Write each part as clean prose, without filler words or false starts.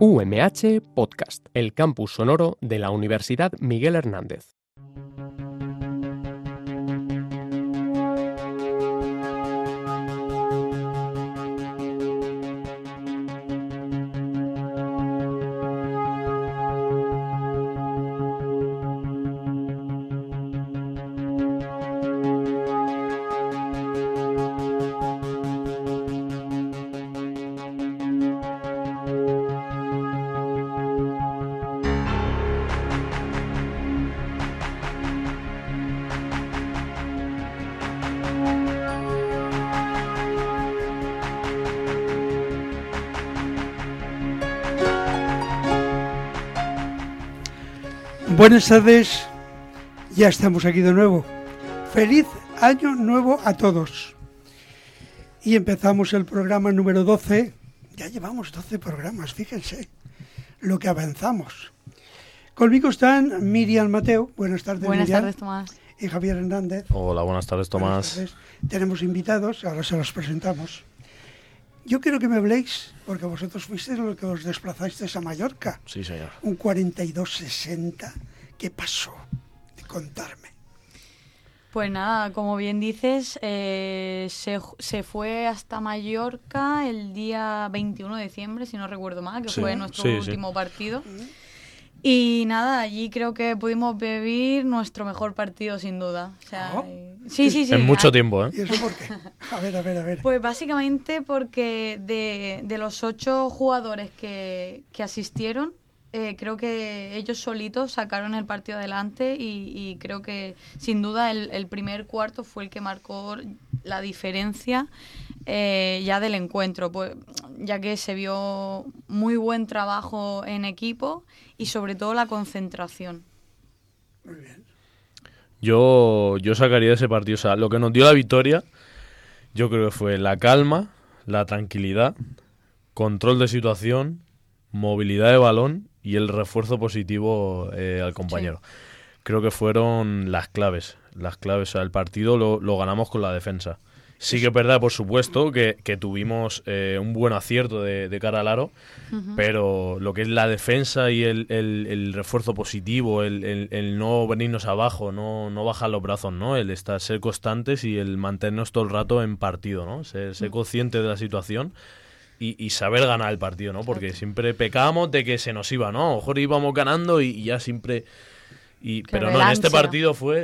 UMH Podcast, el campus sonoro de la Universidad Miguel Hernández. Buenas tardes, ya estamos aquí de nuevo. Feliz año nuevo a todos. Y empezamos el programa número 12. Ya llevamos 12 programas, fíjense lo que avanzamos. Conmigo están Miriam Mateu. Buenas tardes, Buenas Miriam. tardes, Tomás. Y Javier Hernández. Hola, buenas tardes, Tomás. Buenas tardes. Tenemos invitados, ahora se los presentamos. Yo quiero que me habléis, porque vosotros fuisteis los que os desplazasteis a Mallorca. Sí, señor. Un 42-60. ¿Qué pasó? De contarme. Pues nada, como bien dices, se fue hasta Mallorca el día 21 de diciembre, si no recuerdo mal, que Sí, fue nuestro sí. último partido. Y nada, allí creo que pudimos vivir nuestro mejor partido, sin duda. O sea, ¿Oh? sí. En mucho tiempo, ¿eh? ¿Y eso por qué? A ver. Pues básicamente porque de los 8 jugadores que asistieron, creo que ellos solitos sacaron el partido adelante y creo que sin duda el primer cuarto fue el que marcó la diferencia ya del encuentro, pues, ya que se vio muy buen trabajo en equipo y sobre todo la concentración. Muy bien. Yo sacaría de ese partido, o sea, lo que nos dio la victoria, yo creo que fue la calma, la tranquilidad, control de situación, movilidad de balón y el refuerzo positivo al compañero. Sí. Creo que fueron las claves. O sea, el partido lo ganamos con la defensa. Sí que es verdad, por supuesto, que tuvimos un buen acierto de cara al aro, pero lo que es la defensa y el refuerzo positivo, el no venirnos abajo, no bajar los brazos, ¿no? El ser constantes y el mantenernos todo el rato en partido, ¿no? Ser consciente de la situación y saber ganar el partido, ¿no? Porque siempre pecábamos de que se nos iba, ¿no? A lo mejor íbamos ganando y ya siempre... Pero no, en este partido fue...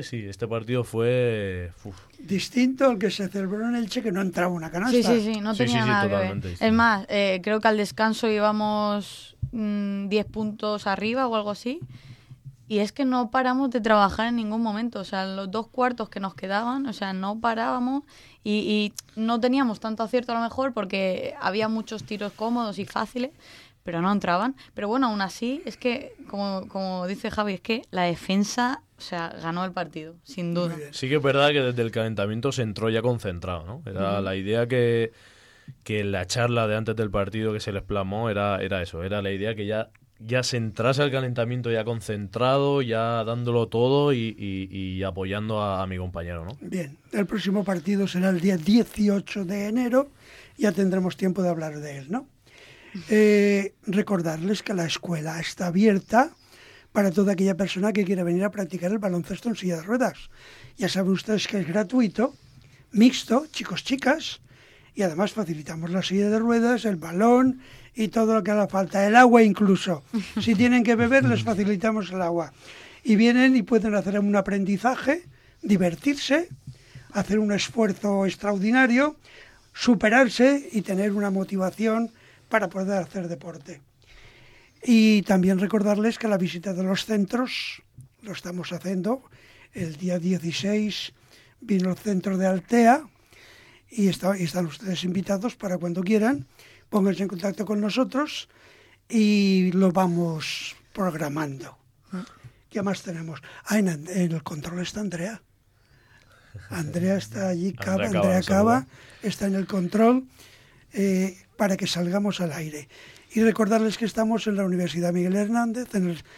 Distinto al que se celebró en Elche, que no entraba una canasta. Sí, no tenía nada que ver. Distinto. Es más, creo que al descanso íbamos 10 puntos arriba o algo así. Y es que no paramos de trabajar en ningún momento. O sea, los 2 cuartos que nos quedaban, o sea, no parábamos y no teníamos tanto acierto a lo mejor porque había muchos tiros cómodos y fáciles, pero no entraban. Pero bueno, aún así, es que, como dice Javi, es que la defensa, o sea, ganó el partido, sin duda. Sí que es verdad que desde el calentamiento se entró ya concentrado, ¿no? Era la idea que la charla de antes del partido que se les plasmó era eso, era la idea que ya se entrase al calentamiento ya concentrado, ya dándolo todo y apoyando a mi compañero, ¿no? Bien, el próximo partido será el día 18 de enero, ya tendremos tiempo de hablar de él, ¿no? Recordarles que la escuela está abierta para toda aquella persona que quiera venir a practicar el baloncesto en silla de ruedas. Ya saben ustedes que es gratuito, mixto, chicos, chicas, y además facilitamos la silla de ruedas, el balón y todo lo que haga falta, el agua incluso. Si tienen que beber, les facilitamos el agua. Y vienen y pueden hacer un aprendizaje, divertirse, hacer un esfuerzo extraordinario, superarse y tener una motivación para poder hacer deporte. Y también recordarles que la visita de los centros lo estamos haciendo. El día 16 vino el centro de Altea y están ustedes invitados para cuando quieran. Pónganse en contacto con nosotros y lo vamos programando. ¿Qué más tenemos? En el control está Andrea. Andrea está allí, Andrea Cava está en el control para que salgamos al aire. Y recordarles que estamos en la Universidad Miguel Hernández, en el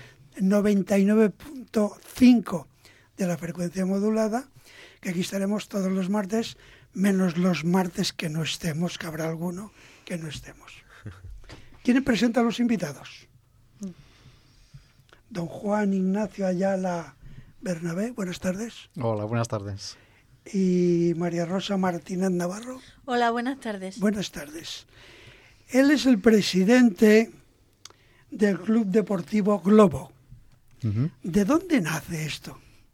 99.5 de la frecuencia modulada, que aquí estaremos todos los martes, menos los martes que no estemos, que habrá alguno que no estemos. ¿Quién presenta a los invitados? Don Juan Ignacio Ayala Bernabé, buenas tardes. Hola, buenas tardes. Y María Rosa Martínez Navarro. Hola, buenas tardes. Buenas tardes. Él es el presidente del Club Deportivo Globo. Uh-huh. ¿De dónde nace esto?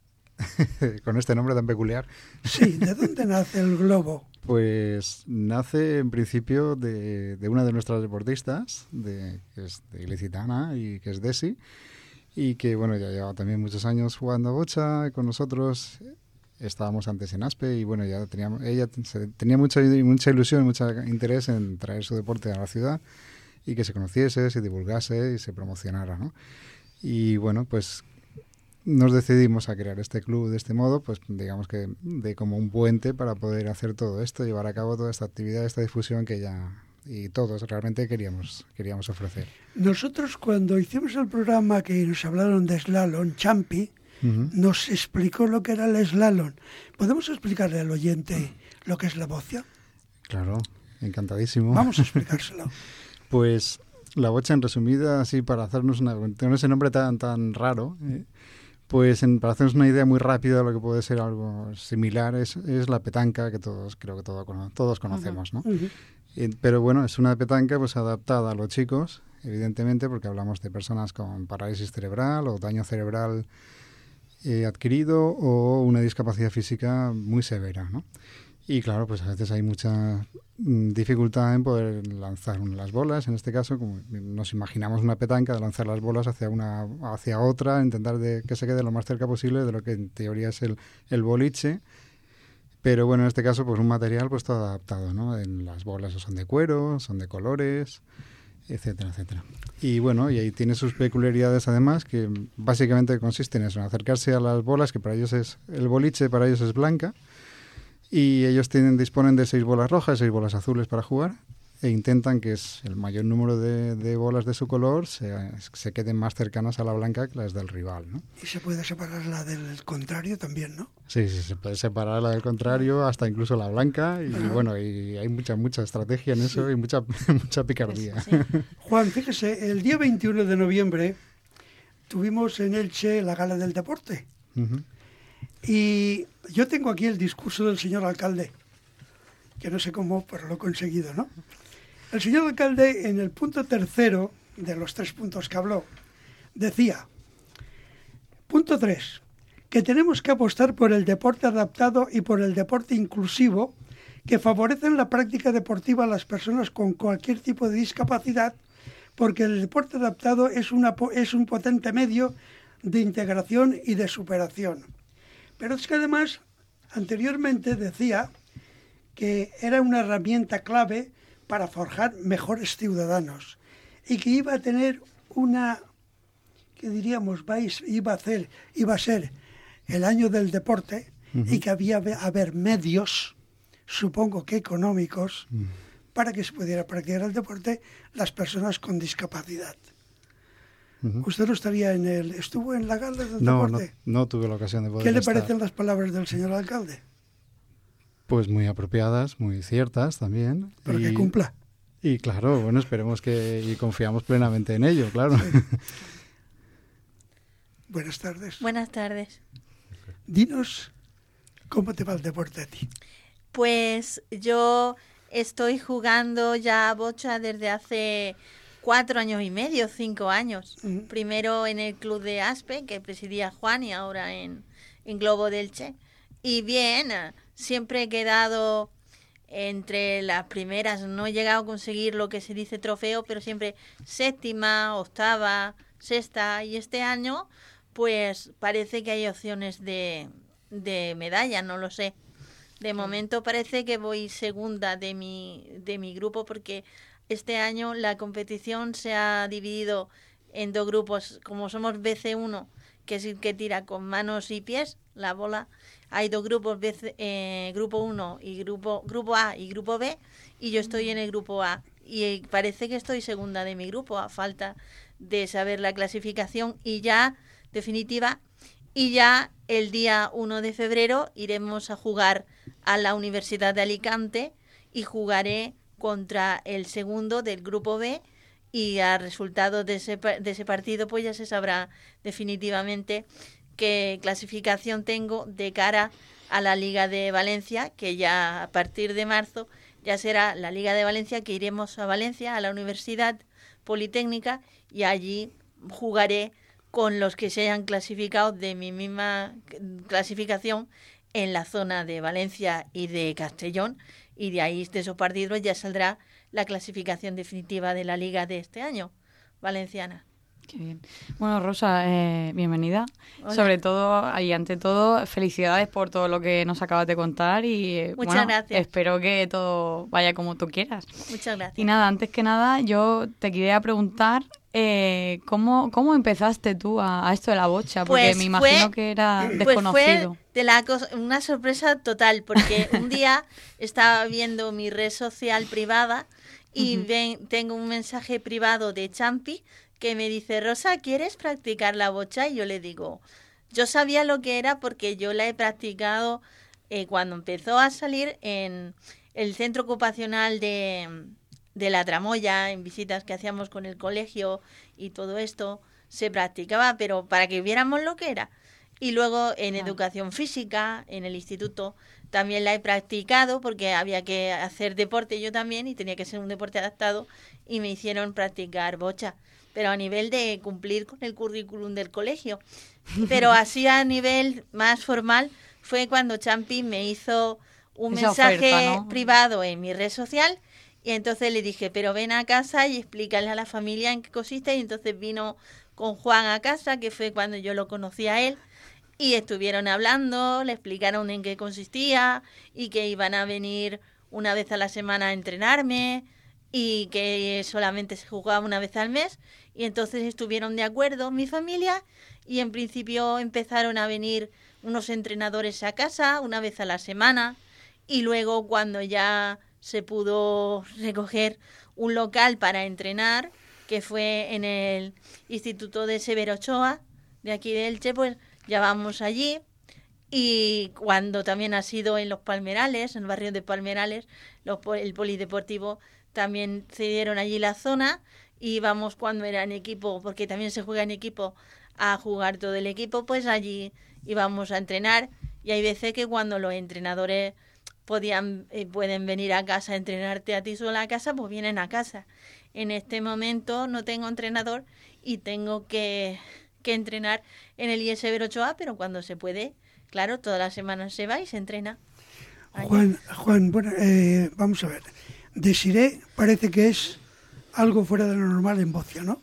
Con este nombre tan peculiar. Sí, ¿de dónde nace el Globo? Pues nace en principio de una de nuestras deportistas, que es de ilicitana y que es Desi, y que bueno, ya lleva también muchos años jugando a bocha con nosotros. Estábamos antes en Aspe y bueno, ella tenía mucha ilusión, mucho interés en traer su deporte a la ciudad y que se conociese, se divulgase y se promocionara, ¿no? Y bueno, pues nos decidimos a crear este club de este modo, pues digamos que de como un puente para poder hacer todo esto, llevar a cabo toda esta actividad, esta difusión que ya y todos realmente queríamos ofrecer. Nosotros cuando hicimos el programa que nos hablaron de slalom, Champi, uh-huh, nos explicó lo que era el slalom. ¿Podemos explicarle al oyente lo que es la bocha? Claro, encantadísimo. Vamos a explicárselo. Pues la bocha, en resumida, así para hacernos con ese nombre tan raro, pues para hacernos una idea muy rápida de lo que puede ser algo similar, es la petanca, que creo que todos conocemos, ¿no? Uh-huh. Pero bueno, es una petanca pues adaptada a los chicos, evidentemente, porque hablamos de personas con parálisis cerebral o daño cerebral adquirido o una discapacidad física muy severa, ¿no? Y claro, pues a veces hay mucha dificultad en poder lanzar las bolas. En este caso, como nos imaginamos una petanca, de lanzar las bolas hacia otra, intentar que se quede lo más cerca posible de lo que en teoría es el boliche. Pero bueno, en este caso, pues un material pues todo adaptado, ¿no? Las bolas son de cuero, son de colores, etcétera, etcétera. Y bueno, y ahí tiene sus peculiaridades además, que básicamente consisten en eso, en acercarse a las bolas, que para ellos el boliche para ellos es blanca, y ellos disponen de 6 bolas rojas, 6 bolas azules para jugar, e intentan que el mayor número de bolas de su color se queden más cercanas a la blanca que las del rival, ¿no? Y se puede separar la del contrario también, ¿no? Sí, se puede separar la del contrario, hasta incluso la blanca, y bueno, y hay mucha estrategia en eso, y mucha picardía. Sí. Juan, fíjese, el día 21 de noviembre tuvimos en Elche la Gala del Deporte. Uh-huh. Y yo tengo aquí el discurso del señor alcalde, que no sé cómo, pero lo he conseguido, ¿no? El señor alcalde, en el punto 3 de los 3 puntos que habló, decía, punto 3, que tenemos que apostar por el deporte adaptado y por el deporte inclusivo, que favorecen la práctica deportiva a las personas con cualquier tipo de discapacidad, porque el deporte adaptado es un potente medio de integración y de superación. Pero es que además, anteriormente decía que era una herramienta clave para forjar mejores ciudadanos y que iba a tener iba a ser el año del deporte, uh-huh, y que había a haber medios, supongo que económicos, uh-huh, para que se pudiera practicar el deporte las personas con discapacidad. Uh-huh. ¿Usted no estuvo en la gala del deporte? No tuve la ocasión de poder ¿Qué le estar. parecen las palabras del señor alcalde? Pues muy apropiadas, muy ciertas también. Pero que cumpla. Y claro, bueno, esperemos y confiamos plenamente en ello, claro. Sí. Buenas tardes. Buenas tardes. Dinos, ¿cómo te va el deporte a ti? Pues yo estoy jugando ya bocha desde hace 4 años y medio, 5 años. Uh-huh. Primero en el club de Aspe, que presidía Juan, y ahora en Globo del Che. Y bien, siempre he quedado entre las primeras. No he llegado a conseguir lo que se dice trofeo, pero siempre 7ª, 8ª, 6ª. Y este año, pues parece que hay opciones de medalla, no lo sé. De momento parece que voy segunda de mi grupo, porque este año la competición se ha dividido en 2 grupos. Como somos BC1, que es el que tira con manos y pies la bola, hay 2 grupos, grupo 1 y grupo A y grupo B, y yo estoy en el grupo A. Y parece que estoy segunda de mi grupo, a falta de saber la clasificación y ya definitiva. Y ya el día 1 de febrero iremos a jugar a la Universidad de Alicante y jugaré contra el segundo del grupo B, y a resultado de ese partido pues ya se sabrá definitivamente qué clasificación tengo de cara a la Liga de Valencia, que ya a partir de marzo ya será la Liga de Valencia, que iremos a Valencia, a la Universidad Politécnica, y allí jugaré con los que se hayan clasificado de mi misma clasificación en la zona de Valencia y de Castellón, y de ahí, de esos partidos, ya saldrá la clasificación definitiva de la Liga de este año, valenciana. Qué bien. Bueno, Rosa, bienvenida. Hola. Sobre todo, y ante todo, felicidades por todo lo que nos acabas de contar y Muchas gracias. Espero que todo vaya como tú quieras. Muchas gracias. Y nada, antes que nada, yo te quería preguntar ¿cómo empezaste tú a esto de la bocha? Porque Pues me imagino que era desconocido. Fue una sorpresa total, porque un día estaba viendo mi red social privada y tengo un mensaje privado de Champi que me dice: Rosa, ¿quieres practicar la bocha? Y yo le digo, yo sabía lo que era porque yo la he practicado cuando empezó a salir en el centro ocupacional de la Tramoya, en visitas que hacíamos con el colegio y todo esto, se practicaba, pero para que viéramos lo que era. Y luego en educación física, en el instituto, también la he practicado porque había que hacer deporte yo también y tenía que ser un deporte adaptado y me hicieron practicar bocha, pero a nivel de cumplir con el currículum del colegio. Pero así a nivel más formal fue cuando Champi me hizo un mensaje oferta, ¿no? privado en mi red social. Y entonces le dije, pero ven a casa y explícale a la familia en qué consiste. Y entonces vino con Juan a casa, que fue cuando yo lo conocí a él. Y estuvieron hablando, le explicaron en qué consistía y que iban a venir una vez a la semana a entrenarme y que solamente se jugaba una vez al mes. Y entonces estuvieron de acuerdo mi familia y en principio empezaron a venir unos entrenadores a casa una vez a la semana. Y luego cuando ya se pudo recoger un local para entrenar, que fue en el Instituto de Severo Ochoa, de aquí de Elche, pues ya vamos allí. Y cuando también ha sido en Los Palmerales, en el barrio de Palmerales, el polideportivo, también cedieron allí la zona y vamos cuando era en equipo, porque también se juega en equipo, a jugar todo el equipo, pues allí íbamos a entrenar. Y hay veces que cuando los entrenadores pueden venir a casa a entrenarte a ti sola a casa, pues vienen a casa. En este momento no tengo entrenador y tengo que entrenar en el IES Severo Ochoa, pero cuando se puede, claro, todas las semanas se va y se entrena. Juan, bueno, vamos a ver. Desiré parece que es algo fuera de lo normal en bocia, ¿no?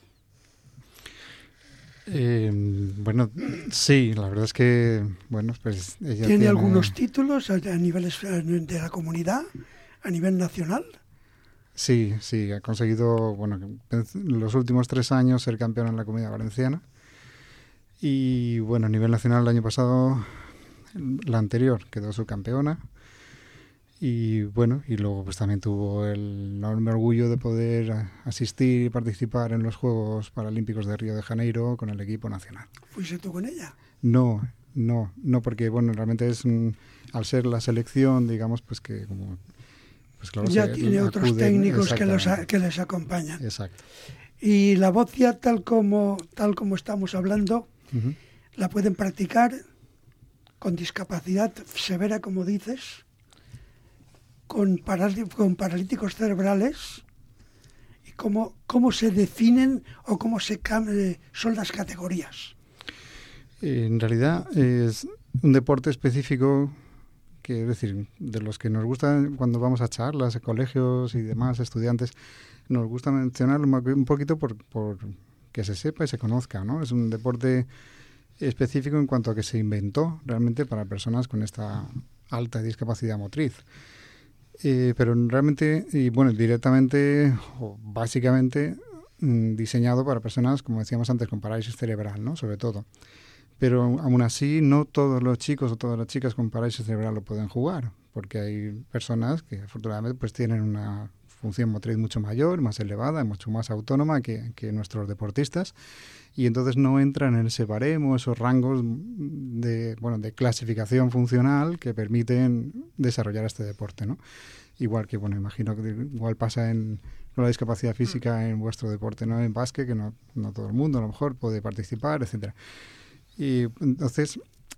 Bueno, sí, la verdad es que, bueno, pues ella ¿Tiene algunos títulos a niveles de la comunidad, a nivel nacional? Sí, ha conseguido, bueno, en los últimos 3 años ser campeona en la Comunidad Valenciana. Y bueno, a nivel nacional el año pasado, la anterior quedó subcampeona. Y bueno, y luego pues también tuvo el enorme orgullo de poder asistir y participar en los Juegos Paralímpicos de Río de Janeiro con el equipo nacional. ¿Fuiste tú con ella? No, porque bueno, realmente es al ser la selección, digamos, pues que como pues claro, ya tiene otros técnicos que les acompañan. Exacto. Y la bocia, tal como estamos hablando, la pueden practicar con discapacidad severa, como dices, con paralíticos cerebrales. ¿Y cómo se definen o cómo son las categorías? En realidad es un deporte específico, que es decir, de los que nos gusta cuando vamos a charlas, a colegios y demás, estudiantes, nos gusta mencionarlo un poquito por que se sepa y se conozca, ¿no? Es un deporte específico en cuanto a que se inventó realmente para personas con esta alta discapacidad motriz. Pero realmente, y bueno, directamente o básicamente diseñado para personas, como decíamos antes, con parálisis cerebral, ¿no? Sobre todo. Pero aún así, no todos los chicos o todas las chicas con parálisis cerebral lo pueden jugar, porque hay personas que afortunadamente pues tienen una función motriz mucho mayor, más elevada, mucho más autónoma que nuestros deportistas, y entonces no entran en ese baremo, esos rangos de clasificación funcional que permiten desarrollar este deporte, ¿no? Igual que, bueno, imagino que igual pasa en con la discapacidad física en vuestro deporte, ¿no? En básquet, que no todo el mundo a lo mejor puede participar, etcétera. Y entonces,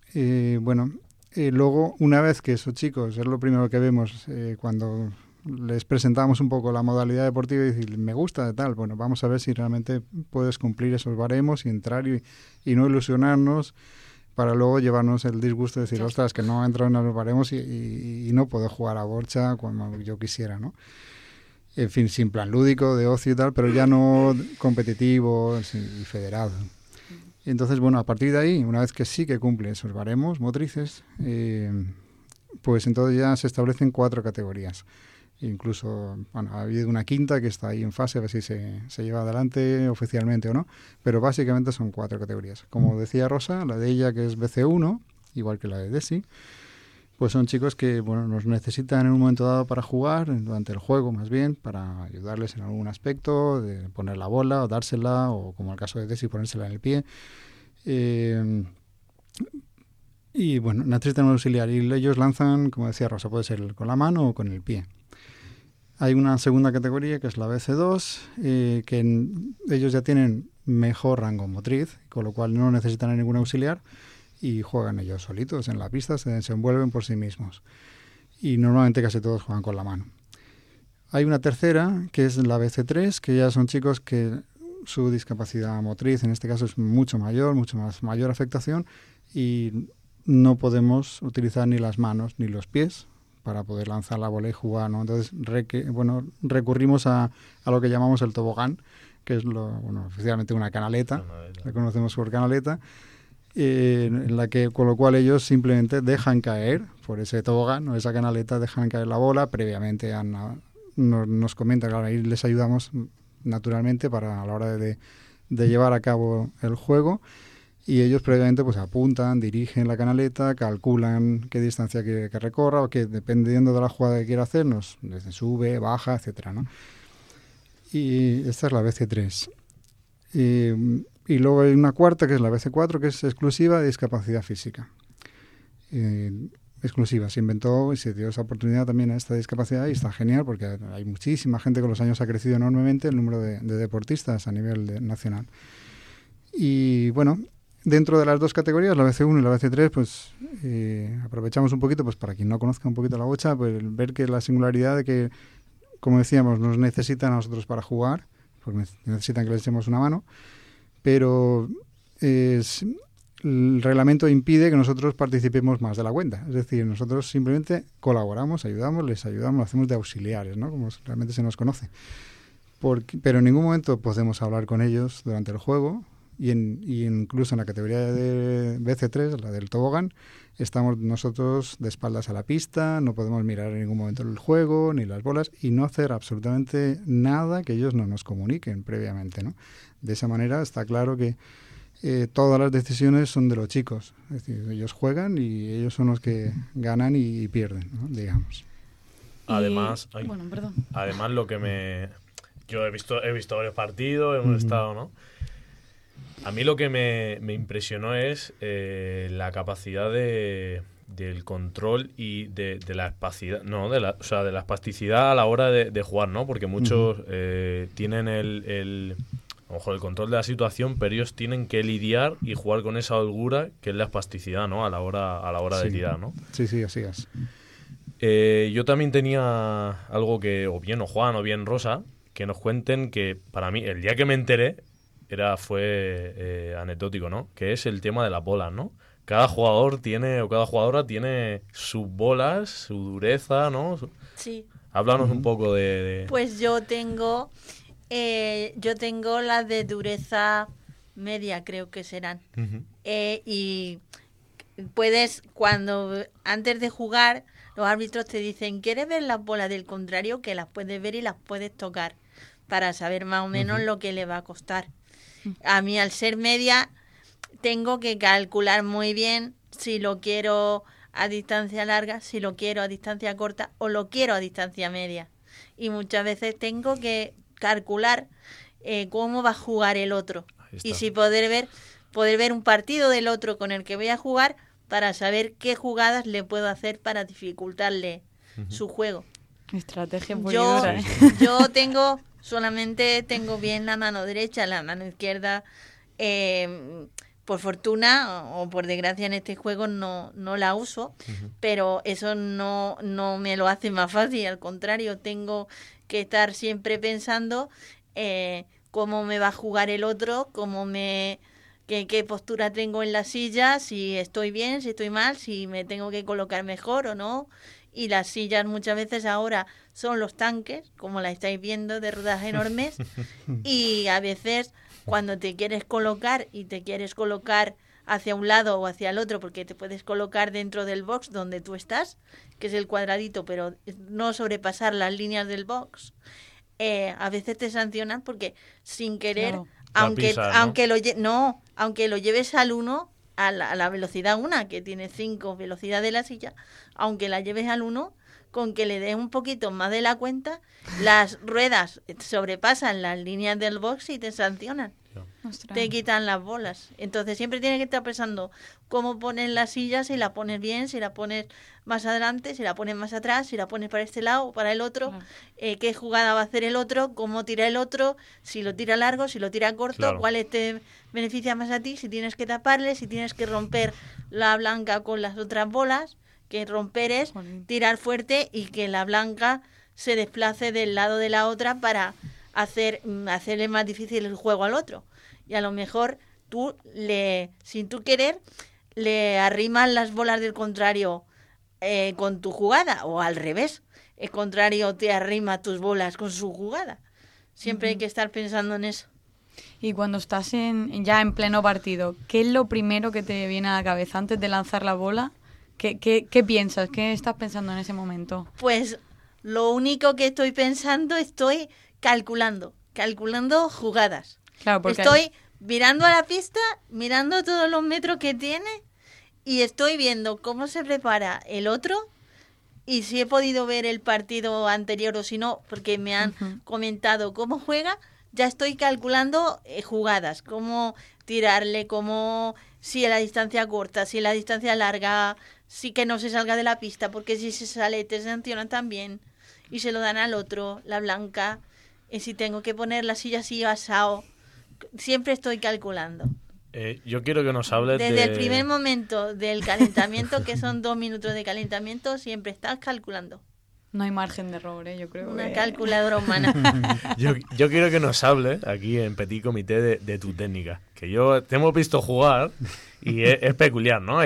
luego, una vez que esos chicos, es lo primero que vemos cuando les presentamos un poco la modalidad deportiva y decir, me gusta de tal, bueno, vamos a ver si realmente puedes cumplir esos baremos y entrar y no ilusionarnos para luego llevarnos el disgusto de decir, ostras, que no entro en los baremos y no puedo jugar a bocha como yo quisiera, ¿no? En fin, sin plan lúdico, de ocio y tal, pero ya no competitivo y federado. Entonces, bueno, a partir de ahí, una vez que sí que cumple esos baremos motrices, pues entonces ya se establecen 4 categorías. Incluso, bueno, ha habido una quinta que está ahí en fase, a ver si se lleva adelante oficialmente o no, pero básicamente son 4 categorías. Como decía Rosa, la de ella, que es BC1, igual que la de Desi, pues son chicos que, bueno, nos necesitan en un momento dado para jugar, durante el juego más bien, para ayudarles en algún aspecto, de poner la bola o dársela, o como el caso de Desi, ponérsela en el pie. Y bueno, necesitan un auxiliar y ellos lanzan, como decía Rosa, puede ser con la mano o con el pie. Hay una segunda categoría que es la BC2, que ellos ya tienen mejor rango motriz, con lo cual no necesitan ningún auxiliar y juegan ellos solitos en la pista, se desenvuelven por sí mismos. Y normalmente casi todos juegan con la mano. Hay una tercera, que es la BC3, que ya son chicos que su discapacidad motriz, en este caso, es mucho mayor afectación, y no podemos utilizar ni las manos ni los pies para poder lanzar la bola y jugar, ¿no? Entonces, recurrimos a lo que llamamos el tobogán, que es oficialmente una canaleta, la conocemos por canaleta, en la que, con lo cual ellos simplemente dejan caer por ese tobogán o esa canaleta, dejan caer la bola. Previamente nos comentan, claro, ahí les ayudamos naturalmente a la hora de llevar a cabo el juego. Y ellos previamente pues apuntan, dirigen la canaleta, calculan qué distancia quiere que recorra, o que dependiendo de la jugada que quiera hacer, desde sube, baja, etcétera, ¿no? Y esta es la BC3. Y luego hay una cuarta, que es la BC4, que es exclusiva de discapacidad física. Exclusiva. Se inventó y se dio esa oportunidad también a esta discapacidad, y está genial porque hay muchísima gente, con los años ha crecido enormemente el número de deportistas a nivel nacional. Y bueno, dentro de las 2 categorías, la BC1 y la BC3, pues aprovechamos un poquito, pues para quien no conozca un poquito la bocha, pues ver que la singularidad de que, como decíamos, nos necesitan a nosotros para jugar, porque necesitan que les echemos una mano, pero el reglamento impide que nosotros participemos más de la cuenta. Es decir, nosotros simplemente colaboramos, ayudamos, les ayudamos, hacemos de auxiliares, ¿no? Como realmente se nos conoce. Pero en ningún momento podemos hablar con ellos durante el juego. Y incluso en la categoría de BC3, la del tobogán, estamos nosotros de espaldas a la pista, no podemos mirar en ningún momento el juego, ni las bolas, y no hacer absolutamente nada que ellos no nos comuniquen previamente, ¿no? De esa manera está claro que todas las decisiones son de los chicos. Es decir, ellos juegan y ellos son los que ganan y pierden, ¿no? Digamos. Además, Además, lo que yo he visto varios partidos, hemos estado, ¿no? A mí lo que me impresionó es la capacidad del control y de la espacidad, de la espasticidad a la hora de jugar, ¿no? Porque muchos tienen a lo mejor el control de la situación, pero ellos tienen que lidiar y jugar con esa holgura que es la espasticidad, ¿no? A la hora de tirar, ¿no? Sí, así es. Yo también tenía algo que, o bien Juan o bien Rosa, que nos cuenten, que para mí, el día que me enteré, fue anecdótico, ¿no? Que es el tema de las bolas, ¿no? Cada jugador o cada jugadora tiene sus bolas, su dureza, ¿no? Sí. Háblanos un poco de... Pues yo tengo las de dureza media, creo que serán. Y puedes, antes de jugar, los árbitros te dicen, ¿quieres ver las bolas del contrario? Que las puedes ver y las puedes tocar para saber más o menos lo que le va a costar. A mí, al ser media, tengo que calcular muy bien si lo quiero a distancia larga, si lo quiero a distancia corta o lo quiero a distancia media. Y muchas veces tengo que calcular cómo va a jugar el otro. Y si poder ver un partido del otro con el que voy a jugar para saber qué jugadas le puedo hacer para dificultarle su juego. Estrategia pura. Yo tengo solamente tengo bien la mano derecha, la mano izquierda, por fortuna o por desgracia en este juego no la uso, pero eso no me lo hace más fácil, al contrario, tengo que estar siempre pensando cómo me va a jugar el otro, qué postura tengo en la silla, si estoy bien, si estoy mal, si me tengo que colocar mejor o no. Y las sillas muchas veces ahora son los tanques, como la estáis viendo, de ruedas enormes. Y a veces cuando te quieres colocar y te quieres colocar hacia un lado o hacia el otro, porque te puedes colocar dentro del box donde tú estás, que es el cuadradito, pero no sobrepasar las líneas del box, a veces te sancionan porque sin querer, Claro. aunque lo lleves al 1, a la velocidad 1, que tiene 5 velocidad de la silla, aunque la lleves al 1, con que le des un poquito más de la cuenta, las ruedas sobrepasan las líneas del box y te sancionan. Ostras. Te quitan las bolas. Entonces siempre tienes que estar pensando cómo pones la silla, si la pones bien, si la pones más adelante, si la pones más atrás, si la pones para este lado o para el otro, Claro. qué jugada va a hacer el otro, cómo tira el otro, si lo tira largo, si lo tira corto, Claro. cuál te beneficia más a ti, si tienes que taparle, si tienes que romper la blanca con las otras bolas, que romper es Jolín. tirar fuerte y que la blanca se desplace del lado de la otra para hacerle más difícil el juego al otro. Y a lo mejor tú, sin tú querer, le arrimas las bolas del contrario con tu jugada, o al revés, el contrario te arrima tus bolas con su jugada. Siempre hay que estar pensando en eso. Y cuando estás ya en pleno partido, ¿qué es lo primero que te viene a la cabeza antes de lanzar la bola? ¿Qué piensas? ¿Qué estás pensando en ese momento? Pues lo único que estoy pensando, estoy calculando jugadas. Claro, porque Estoy mirando a la pista, mirando todos los metros que tiene y estoy viendo cómo se prepara el otro y si he podido ver el partido anterior o si no, porque me han comentado cómo juega, ya estoy calculando jugadas, cómo tirarle, si a la distancia corta, si a la distancia larga, si que no se salga de la pista, porque si se sale te sancionan también y se lo dan al otro, la blanca, y si tengo que poner la silla así asado. Siempre estoy calculando. Yo quiero que nos hables Desde el primer momento del calentamiento, que son 2 minutos de calentamiento, siempre estás calculando. no hay margen de error, yo creo. Una calculadora humana. Yo quiero que nos hables aquí en Petit Comité de tu técnica. Que te hemos visto jugar y es peculiar, ¿no?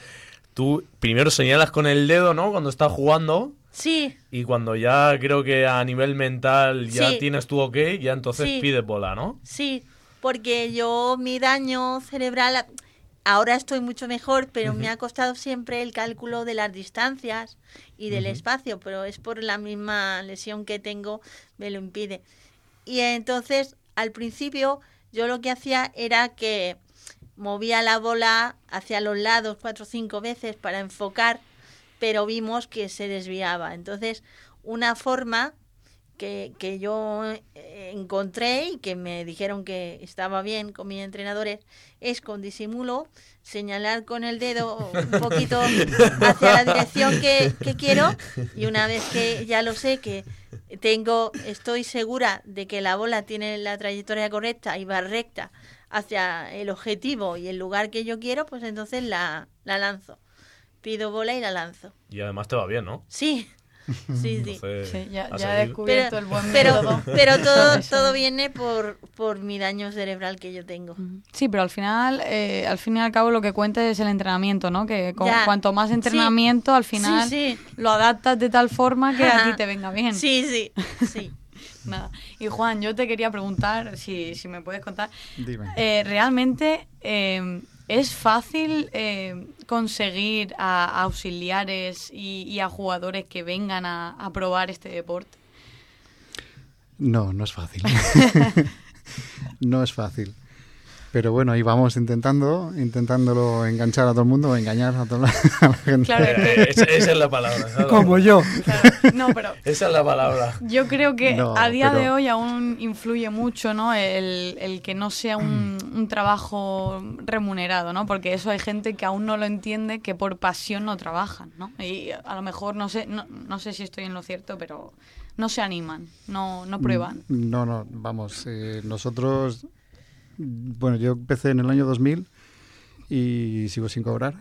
Tú primero señalas con el dedo, ¿no? Cuando estás jugando. Sí, Y cuando ya creo que a nivel mental ya Sí. tienes tu ok, ya entonces Sí. pides bola, ¿no? sí, porque mi daño cerebral, ahora estoy mucho mejor, pero me ha costado siempre el cálculo de las distancias y del espacio, pero es por la misma lesión que tengo, me lo impide. Y entonces, al principio, yo lo que hacía era que movía la bola hacia los lados 4 o 5 veces para enfocar, pero vimos que se desviaba. Entonces, una forma que yo encontré y que me dijeron que estaba bien con mis entrenadores es con disimulo señalar con el dedo un poquito hacia la dirección que quiero, y una vez que ya lo sé, que estoy segura de que la bola tiene la trayectoria correcta y va recta hacia el objetivo y el lugar que yo quiero, pues entonces la lanzo. Pido bola y la lanzo. Y además te va bien, ¿no? Sí, sí. Entonces, Sí, ya a he seguir. descubierto el buen método. Pero Eso. todo viene por mi daño cerebral que yo tengo. Sí, pero al fin y al cabo lo que cuenta es el entrenamiento, ¿no? Que Ya. cuanto más entrenamiento, al final Sí. lo adaptas de tal forma que a Ajá. ti te venga bien. Sí. Nada. Y Juan, yo te quería preguntar, si me puedes contar, Dime. ¿realmente es fácil conseguir a auxiliares y a jugadores que vengan a probar este deporte? No, no es fácil. No es fácil. Pero bueno, ahí vamos intentándolo enganchar a todo el mundo, engañar a toda la gente. Claro, Esa es la palabra. ¿sabes? Como yo. Claro, no, pero Esa es la palabra. yo creo que No, a día de pero- hoy aún influye mucho, ¿no? El que no sea un trabajo remunerado, ¿no? Porque eso hay gente que aún no lo entiende, que por pasión no trabajan, ¿no? Y a lo mejor, no sé si estoy en lo cierto, pero no se animan, no prueban. No, vamos, nosotros, bueno, yo empecé en el año 2000 y sigo sin cobrar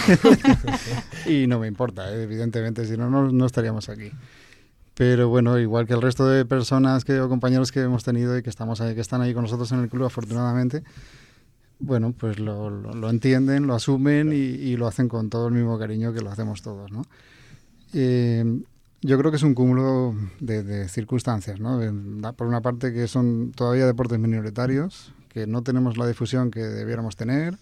y no me importa, evidentemente, si no, no estaríamos aquí. Pero bueno, igual que el resto de personas o compañeros que hemos tenido y que estamos ahí, que están ahí con nosotros en el club, afortunadamente, bueno, pues lo entienden, lo asumen y lo hacen con todo el mismo cariño que lo hacemos todos, ¿no? Yo creo que es un cúmulo de circunstancias, ¿no? Por una parte que son todavía deportes minoritarios, que no tenemos la difusión que debiéramos tener,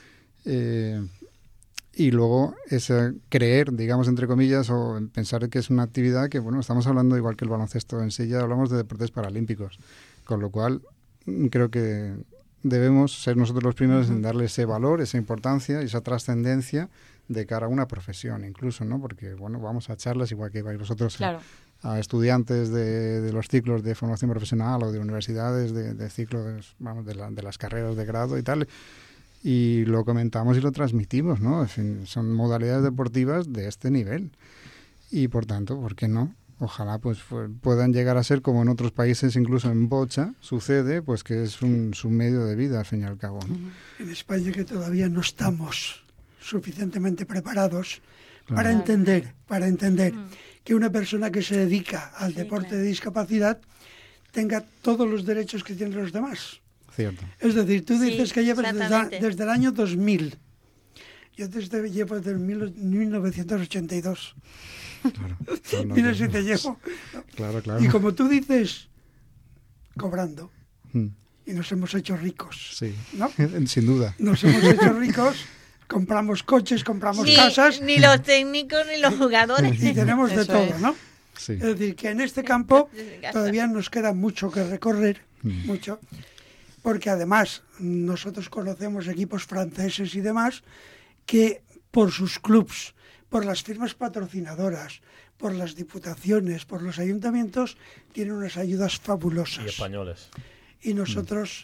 y luego ese creer, digamos, entre comillas, o pensar que es una actividad que, bueno, estamos hablando igual que el baloncesto en sí, ya hablamos de deportes paralímpicos, con lo cual creo que debemos ser nosotros los primeros en darle ese valor, esa importancia y esa trascendencia de cara a una profesión incluso, ¿no? Porque, bueno, vamos a charlas igual que vais vosotros Claro. a estudiantes de los ciclos de formación profesional o de universidades, de ciclos, vamos, de las carreras de grado y tal, y lo comentamos y lo transmitimos, ¿no? En fin, son modalidades deportivas de este nivel y, por tanto, ¿por qué no? Ojalá pues puedan llegar a ser como en otros países, incluso en bocha, sucede, pues que es su medio de vida, al fin y al cabo, ¿no? En España, que todavía no estamos suficientemente preparados Claro. para entender que una persona que se dedica al deporte de discapacidad tenga todos los derechos que tienen los demás. Cierto. Es decir, tú dices que llevas exactamente. desde el año 2000. Yo llevo desde 1982. Claro. No, Mira si te llevo. Claro, claro. Y como tú dices, cobrando. Mm, Y nos hemos hecho ricos. sí, ¿No? sin duda. Nos hemos hecho ricos, compramos coches, compramos Ni, casas ni los técnicos ni los jugadores. y tenemos de Eso todo, es. ¿no? Sí. Es decir, que en este campo Desde casa. todavía nos queda mucho que recorrer, Mm. mucho, porque además nosotros conocemos equipos franceses y demás que por sus clubs, por las firmas patrocinadoras, por las diputaciones, por los ayuntamientos, tienen unas ayudas fabulosas. Y españoles. Y nosotros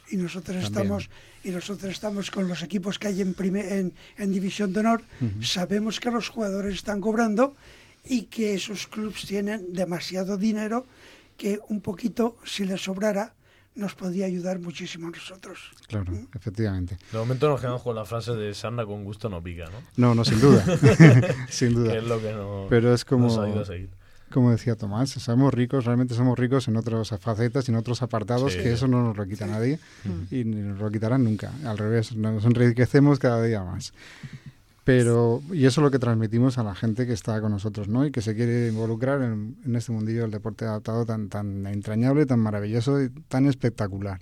estamos con los equipos que hay en División de Honor, sabemos que los jugadores están cobrando y que esos clubs tienen demasiado dinero que un poquito, si les sobrara, nos podría ayudar muchísimo a nosotros. Claro, efectivamente. De momento nos quedamos con la frase de sarna con gusto no pica, ¿no? No, sin duda. Sin duda. Que es lo que no, Pero es como, nos ayuda a seguir. como decía Tomás, somos ricos, realmente somos ricos en otras facetas y en otros apartados, Sí. que eso no nos lo quita nadie y ni nos lo quitarán nunca. Al revés, nos enriquecemos cada día más. Pero, y eso es lo que transmitimos a la gente que está con nosotros, ¿no? Y que se quiere involucrar en este mundillo del deporte adaptado tan entrañable, tan maravilloso y tan espectacular.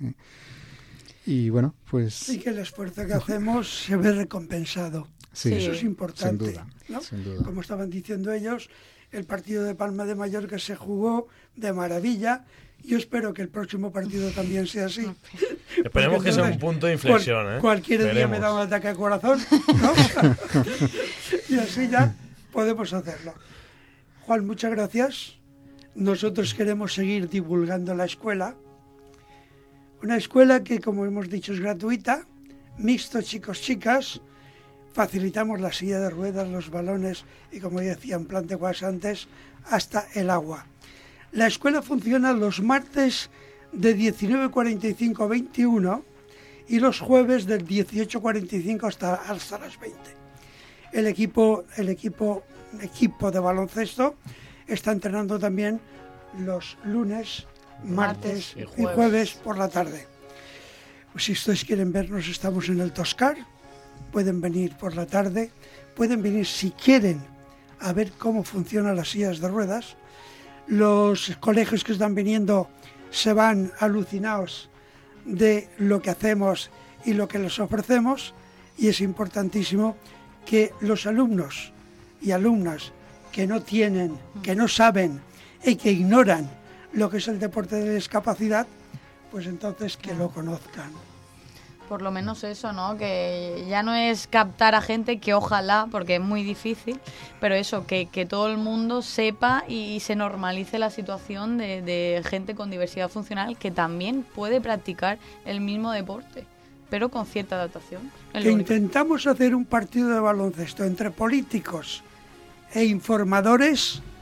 Y bueno, pues Y que el esfuerzo que hacemos se ve recompensado. sí, Eso es importante. sin duda, ¿no? sin duda. Como estaban diciendo ellos, el partido de Palma de Mallorca se jugó de maravilla. Yo espero que el próximo partido también sea así. Esperemos Porque que sea un entonces, punto de inflexión, ¿eh? Cualquier día Veremos. me da un ataque al corazón, ¿no? Y así ya podemos hacerlo. Juan, muchas gracias. Nosotros queremos seguir divulgando la escuela. Una escuela que, como hemos dicho, es gratuita, mixto chicos-chicas. Facilitamos la silla de ruedas, los balones y, como decían planteguas antes, hasta el agua. La escuela funciona los martes de 19:45 a 21 y los jueves del 18:45 hasta las 20. El equipo de baloncesto está entrenando también los lunes, martes y y jueves. jueves por la tarde. Pues si ustedes quieren vernos, estamos en el Toscar. Pueden venir por la tarde, pueden venir si quieren a ver cómo funcionan las sillas de ruedas. Los colegios que están viniendo se van alucinados de lo que hacemos y lo que les ofrecemos, y es importantísimo que los alumnos y alumnas que no tienen, que no saben y que ignoran lo que es el deporte de discapacidad, pues entonces que lo conozcan. Por lo menos eso, ¿no? Que ya no es captar a gente, que ojalá, porque es muy difícil, pero eso, que todo el mundo sepa y se normalice la situación de gente con diversidad funcional que también puede practicar el mismo deporte, pero con cierta adaptación. Es Que lo único. intentamos hacer un partido de baloncesto entre políticos e informadores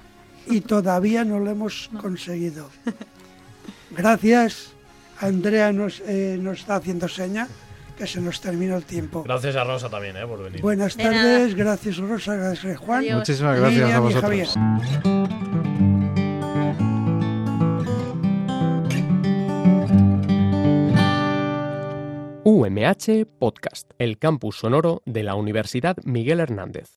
y todavía no lo hemos conseguido. Gracias. Andrea nos está haciendo seña que se nos termina el tiempo. Gracias a Rosa también, por venir. Buenas De nada. tardes, gracias Rosa, gracias Juan. Adiós. Muchísimas gracias Miriam a y vosotros. Javier. UMH Podcast, el campus sonoro de la Universidad Miguel Hernández.